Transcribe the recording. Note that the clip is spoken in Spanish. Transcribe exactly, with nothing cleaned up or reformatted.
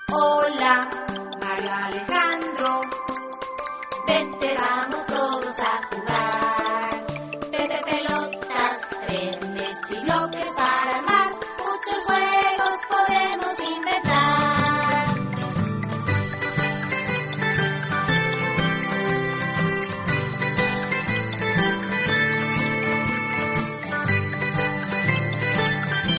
Hola, Mario Alejandro. Vente, vamos todos a jugar.